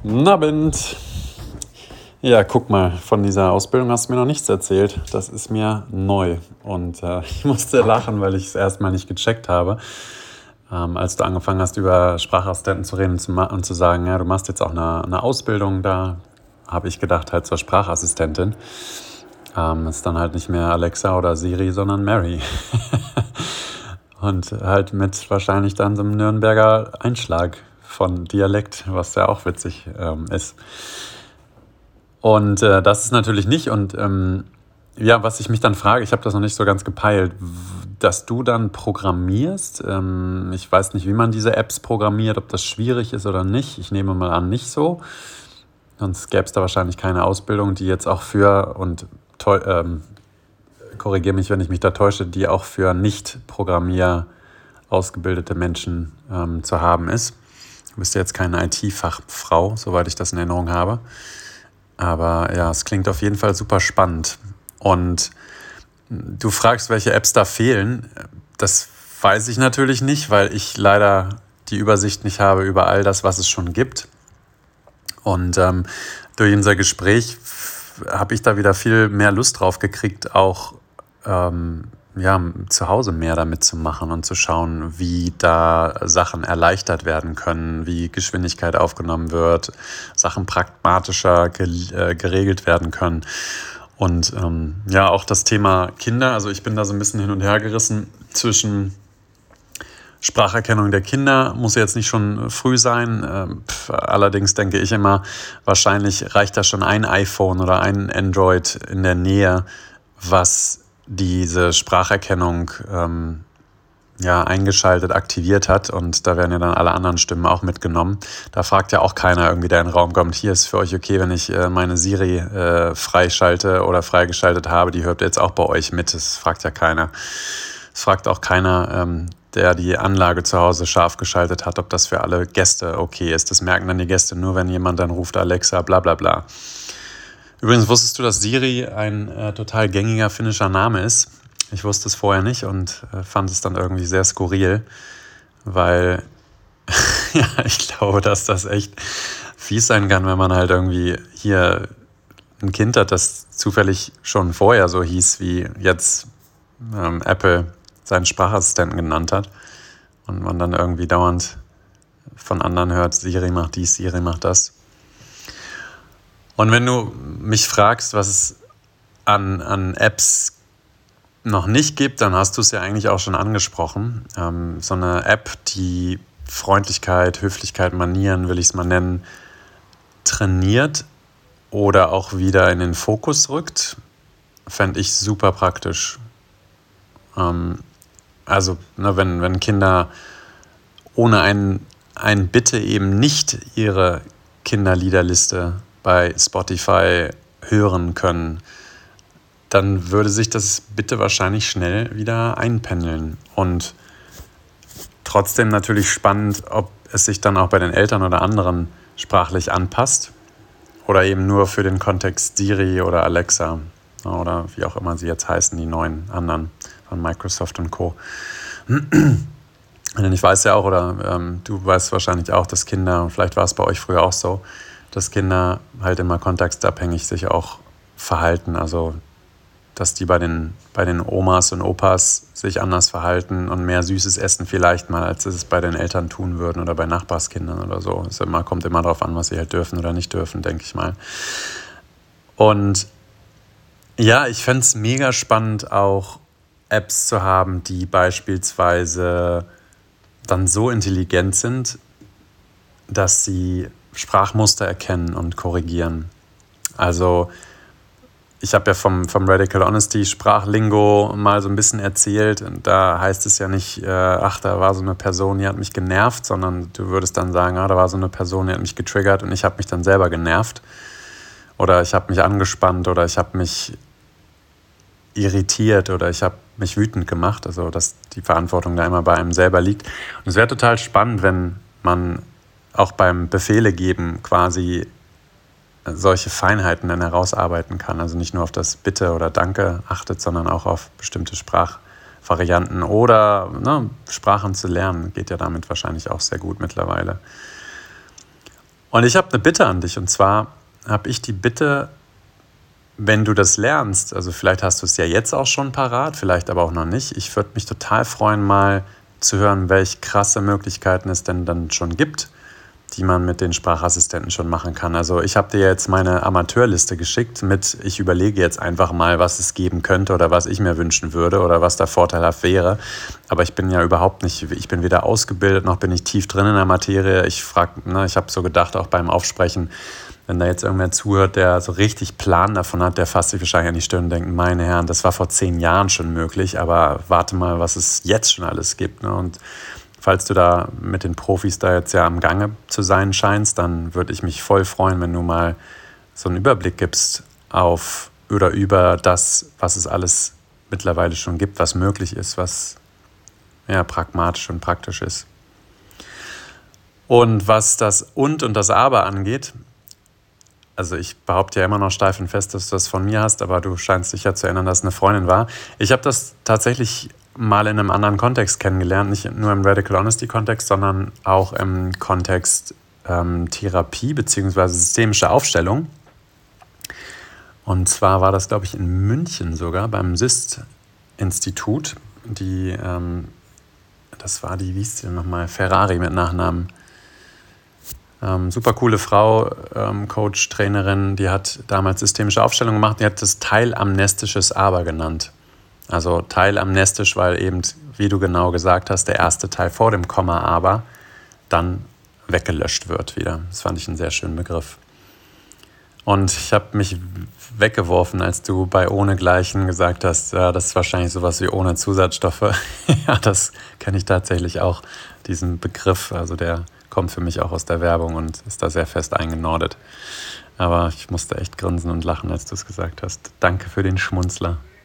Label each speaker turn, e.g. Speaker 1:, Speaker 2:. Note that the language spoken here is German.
Speaker 1: Abend. Ja, guck mal, von dieser Ausbildung hast du mir noch nichts erzählt. Das ist mir neu. Und ich musste lachen, weil ich es erstmal nicht gecheckt habe. Als du angefangen hast, über Sprachassistenten zu reden und zu sagen, ja, du machst jetzt auch eine Ausbildung, da habe ich gedacht, halt zur Sprachassistentin. Ist dann halt nicht mehr Alexa oder Siri, sondern Mary. Und halt mit wahrscheinlich dann so einem Nürnberger Einschlag von Dialekt, was ja auch witzig ist. Und das ist natürlich nicht. Und ja, was ich mich dann frage, ich habe das noch nicht so ganz gepeilt, dass du dann programmierst. Ich weiß nicht, wie man diese Apps programmiert, ob das schwierig ist oder nicht. Ich nehme mal an, nicht so. Sonst gäbe es da wahrscheinlich keine Ausbildung, die jetzt auch für, und korrigiere mich, wenn ich mich da täusche, die auch für nicht-Programmier ausgebildete Menschen zu haben ist. Du bist ja jetzt keine IT-Fachfrau, soweit ich das in Erinnerung habe. Aber ja, es klingt auf jeden Fall super spannend. Und du fragst, welche Apps da fehlen. Das weiß ich natürlich nicht, weil ich leider die Übersicht nicht habe über all das, was es schon gibt. Und durch unser Gespräch habe ich da wieder viel mehr Lust drauf gekriegt, auch zu Hause mehr damit zu machen und zu schauen, wie da Sachen erleichtert werden können, wie Geschwindigkeit aufgenommen wird, Sachen pragmatischer geregelt werden können. Und auch das Thema Kinder, also ich bin da so ein bisschen hin und her gerissen zwischen Spracherkennung der Kinder, muss jetzt nicht schon früh sein. Allerdings denke ich immer, wahrscheinlich reicht da schon ein iPhone oder ein Android in der Nähe, was diese Spracherkennung eingeschaltet, aktiviert hat, und da werden ja dann alle anderen Stimmen auch mitgenommen. Da fragt ja auch keiner irgendwie, der in den Raum kommt, hier ist für euch okay, wenn ich meine Siri freischalte oder freigeschaltet habe, die hört jetzt auch bei euch mit. Das fragt ja keiner. Es fragt auch keiner, der die Anlage zu Hause scharf geschaltet hat, ob das für alle Gäste okay ist. Das merken dann die Gäste nur, wenn jemand dann ruft, Alexa, bla bla bla. Übrigens, wusstest du, dass Siri ein total gängiger finnischer Name ist? Ich wusste es vorher nicht und fand es dann irgendwie sehr skurril, weil ja, ich glaube, dass das echt fies sein kann, wenn man halt irgendwie hier ein Kind hat, das zufällig schon vorher so hieß, wie jetzt Apple seinen Sprachassistenten genannt hat, und man dann irgendwie dauernd von anderen hört, Siri macht dies, Siri macht das. Und wenn du mich fragst, was es an Apps noch nicht gibt, dann hast du es ja eigentlich auch schon angesprochen. So eine App, die Freundlichkeit, Höflichkeit, Manieren, will ich es mal nennen, trainiert oder auch wieder in den Fokus rückt, fände ich super praktisch. Wenn Kinder ohne ein Bitte eben nicht ihre Kinderliederliste bei Spotify hören können, dann würde sich das Bitte wahrscheinlich schnell wieder einpendeln. Und trotzdem natürlich spannend, ob es sich dann auch bei den Eltern oder anderen sprachlich anpasst oder eben nur für den Kontext Siri oder Alexa oder wie auch immer sie jetzt heißen, die neuen anderen von Microsoft und Co. Denn ich weiß ja auch, oder du weißt wahrscheinlich auch, dass Kinder, vielleicht war es bei euch früher auch so, dass Kinder halt immer kontextabhängig sich auch verhalten. Also dass die bei den Omas und Opas sich anders verhalten und mehr süßes essen vielleicht mal, als sie es bei den Eltern tun würden oder bei Nachbarskindern oder so. Es kommt immer darauf an, was sie halt dürfen oder nicht dürfen, denke ich mal. Und ja, ich fände es mega spannend, auch Apps zu haben, die beispielsweise dann so intelligent sind, dass sie Sprachmuster erkennen und korrigieren. Also ich habe ja vom Radical Honesty Sprachlingo mal so ein bisschen erzählt. Und da heißt es ja nicht, da war so eine Person, die hat mich genervt, sondern du würdest dann sagen, da war so eine Person, die hat mich getriggert und ich habe mich dann selber genervt. Oder ich habe mich angespannt oder ich habe mich irritiert oder ich habe mich wütend gemacht. Also dass die Verantwortung da immer bei einem selber liegt. Und es wäre total spannend, wenn man auch beim Befehle geben quasi solche Feinheiten dann herausarbeiten kann. Also nicht nur auf das Bitte oder Danke achtet, sondern auch auf bestimmte Sprachvarianten oder Sprachen zu lernen. Geht ja damit wahrscheinlich auch sehr gut mittlerweile. Und ich habe eine Bitte an dich, und zwar habe ich die Bitte, wenn du das lernst, also vielleicht hast du es ja jetzt auch schon parat, vielleicht aber auch noch nicht. Ich würde mich total freuen, mal zu hören, welche krasse Möglichkeiten es denn dann schon gibt, die man mit den Sprachassistenten schon machen kann. Also ich habe dir jetzt meine Amateurliste geschickt mit, ich überlege jetzt einfach mal, was es geben könnte oder was ich mir wünschen würde oder was da vorteilhaft wäre. Aber ich bin ja überhaupt nicht, ich bin weder ausgebildet, noch bin ich tief drin in der Materie. Ich habe so gedacht, auch beim Aufsprechen, wenn da jetzt irgendwer zuhört, der so richtig Plan davon hat, der fasst sich wahrscheinlich an die Stirn und denkt, meine Herren, das war vor 10 Jahren schon möglich, aber warte mal, was es jetzt schon alles gibt. Ne? Und falls du da mit den Profis da jetzt ja am Gange zu sein scheinst, dann würde ich mich voll freuen, wenn du mal so einen Überblick gibst auf oder über das, was es alles mittlerweile schon gibt, was möglich ist, was ja pragmatisch und praktisch ist. Und was das und das Aber angeht, also ich behaupte ja immer noch steif und fest, dass du das von mir hast, aber du scheinst dich ja zu erinnern, dass es eine Freundin war. Ich habe das tatsächlich mal in einem anderen Kontext kennengelernt, nicht nur im Radical Honesty Kontext, sondern auch im Kontext Therapie bzw. systemische Aufstellung. Und zwar war das, glaube ich, in München sogar, beim SIST-Institut. Das war die, wie hieß die denn nochmal, Ferrari mit Nachnamen. Super coole Frau, Coach, Trainerin, die hat damals systemische Aufstellung gemacht, die hat das teilamnestisches Aber genannt. Also teilamnestisch, weil eben, wie du genau gesagt hast, der erste Teil vor dem Komma Aber dann weggelöscht wird wieder. Das fand ich einen sehr schönen Begriff. Und ich habe mich weggeworfen, als du bei Ohnegleichen gesagt hast, ja, das ist wahrscheinlich sowas wie ohne Zusatzstoffe. Ja, das kenne ich tatsächlich auch, diesen Begriff, also der kommt für mich auch aus der Werbung und ist da sehr fest eingenordet. Aber ich musste echt grinsen und lachen, als du es gesagt hast. Danke für den Schmunzler.